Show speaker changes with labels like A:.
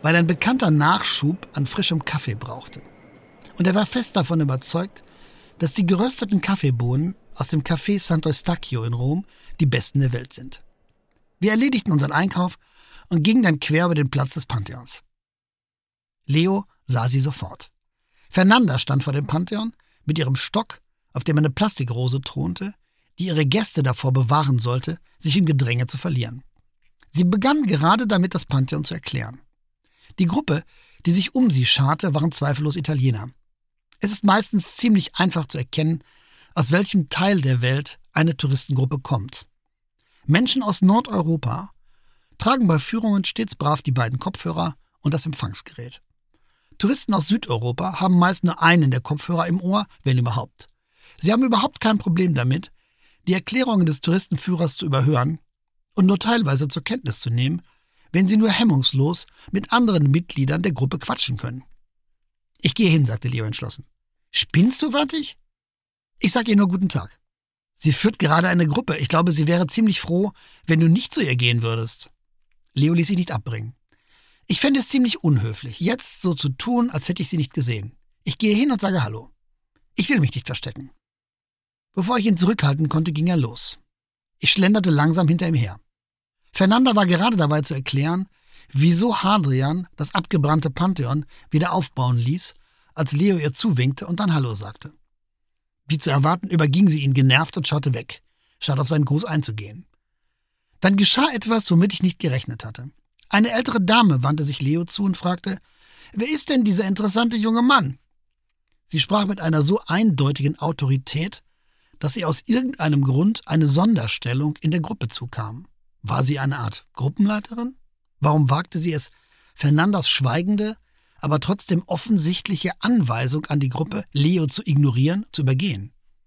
A: weil ein Bekannter Nachschub an frischem Kaffee brauchte. Und er war fest davon überzeugt, dass die gerösteten Kaffeebohnen aus dem Café Sant'Eustachio in Rom die besten der Welt sind. Wir erledigten unseren Einkauf und gingen dann quer über den Platz des Pantheons. Leo sah sie sofort. Fernanda stand vor dem Pantheon mit ihrem Stock, auf dem eine Plastikrose thronte, die ihre Gäste davor bewahren sollte, sich im Gedränge zu verlieren. Sie begann gerade damit, das Pantheon zu erklären. Die Gruppe, die sich um sie scharte, waren zweifellos Italiener. Es ist meistens ziemlich einfach zu erkennen, aus welchem Teil der Welt eine Touristengruppe kommt. Menschen aus Nordeuropa tragen bei Führungen stets brav die beiden Kopfhörer und das Empfangsgerät. Touristen aus Südeuropa haben meist nur einen der Kopfhörer im Ohr, wenn überhaupt. Sie haben überhaupt kein Problem damit, die Erklärungen des Touristenführers zu überhören und nur teilweise zur Kenntnis zu nehmen, wenn sie nur hemmungslos mit anderen Mitgliedern der Gruppe quatschen können. »Ich gehe hin«, sagte Leo entschlossen. »Spinnst du, Wantig?« »Ich sag ihr nur guten Tag. Sie führt gerade eine Gruppe. Ich glaube, sie wäre ziemlich froh, wenn du nicht zu ihr gehen würdest.« Leo ließ sich nicht abbringen. »Ich fände es ziemlich unhöflich, jetzt so zu tun, als hätte ich sie nicht gesehen. Ich gehe hin und sage Hallo. Ich will mich nicht verstecken.« Bevor ich ihn zurückhalten konnte, ging er los. Ich schlenderte langsam hinter ihm her. Fernanda war gerade dabei zu erklären, wieso Hadrian das abgebrannte Pantheon wieder aufbauen ließ, als Leo ihr zuwinkte und dann Hallo sagte. Wie zu erwarten, überging sie ihn genervt und schaute weg, statt auf seinen Gruß einzugehen. Dann geschah etwas, womit ich nicht gerechnet hatte. Eine ältere Dame wandte sich Leo zu und fragte, »Wer ist denn dieser interessante junge Mann?« Sie sprach mit einer so eindeutigen Autorität, dass ihr aus irgendeinem Grund eine Sonderstellung in der Gruppe zukam. War sie eine Art Gruppenleiterin? Warum wagte sie es, Fernandas schweigende, aber trotzdem offensichtliche Anweisung an die Gruppe, Leo zu ignorieren, zu übergehen?